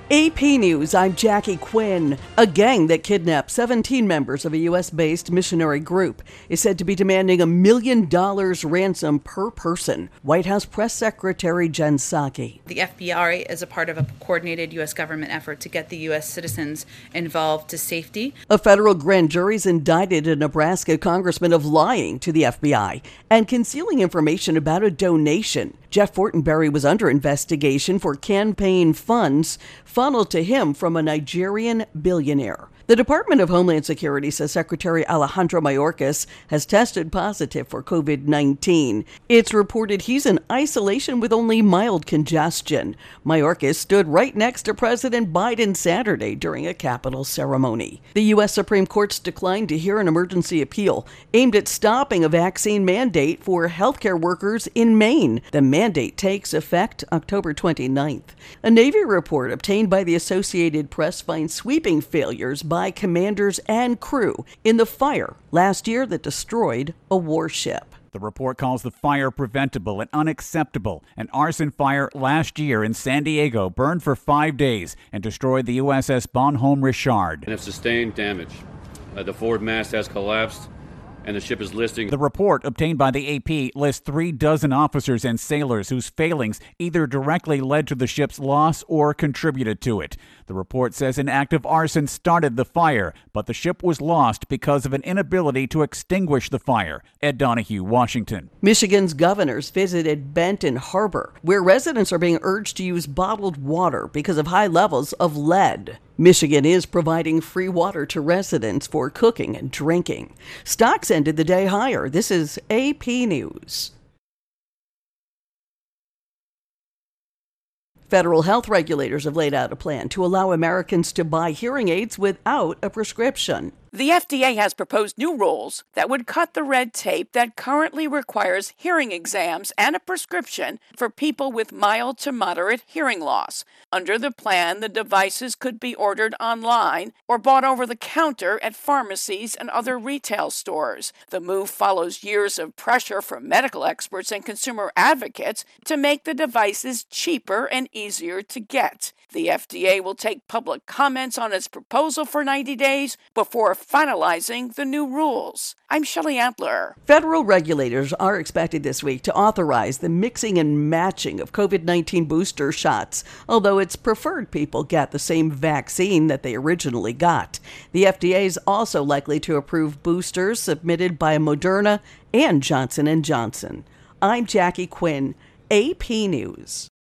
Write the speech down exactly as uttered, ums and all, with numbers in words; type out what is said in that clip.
A P News, I'm Jackie Quinn. A gang that kidnapped seventeen members of a U S-based missionary group is said to be demanding a million dollars ransom per person. White House Press Secretary Jen Psaki. The F B I is a part of a coordinated U S government effort to get the U S citizens involved to safety. A federal grand jury's indicted a Nebraska congressman of lying to the F B I and concealing information about a donation. Jeff Fortenberry was under investigation for campaign funds funneled to him from a Nigerian billionaire. The Department of Homeland Security says Secretary Alejandro Mayorkas has tested positive for covid nineteen. It's reported he's in isolation with only mild congestion. Mayorkas stood right next to President Biden Saturday during a Capitol ceremony. The U S Supreme Court's declined to hear an emergency appeal aimed at stopping a vaccine mandate for healthcare workers in Maine. The mandate takes effect October twenty-ninth. A Navy report obtained by the Associated Press finds sweeping failures by By commanders and crew in the fire last year that destroyed a warship. The report calls the fire preventable and unacceptable. An arson fire last year in San Diego burned for five days and destroyed the U S S Bonhomme Richard. And have sustained damage. Uh, the forward mast has collapsed, and the ship is listing. The report obtained by the A P lists three dozen officers and sailors whose failings either directly led to the ship's loss or contributed to it. The report says an act of arson started the fire, but the ship was lost because of an inability to extinguish the fire. Ed Donahue, Washington. Michigan's governors visited Benton Harbor, where residents are being urged to use bottled water because of high levels of lead. Michigan is providing free water to residents for cooking and drinking. Stocks ended the day higher. This is A P News. Federal health regulators have laid out a plan to allow Americans to buy hearing aids without a prescription. The F D A has proposed new rules that would cut the red tape that currently requires hearing exams and a prescription for people with mild to moderate hearing loss. Under the plan, the devices could be ordered online or bought over the counter at pharmacies and other retail stores. The move follows years of pressure from medical experts and consumer advocates to make the devices cheaper and easier to get. The F D A will take public comments on its proposal for ninety days before finalizing the new rules. I'm Shelley Antler. Federal regulators are expected this week to authorize the mixing and matching of covid nineteen booster shots, although it's preferred people get the same vaccine that they originally got. The F D A is also likely to approve boosters submitted by Moderna and Johnson and Johnson. I'm Jackie Quinn, A P News.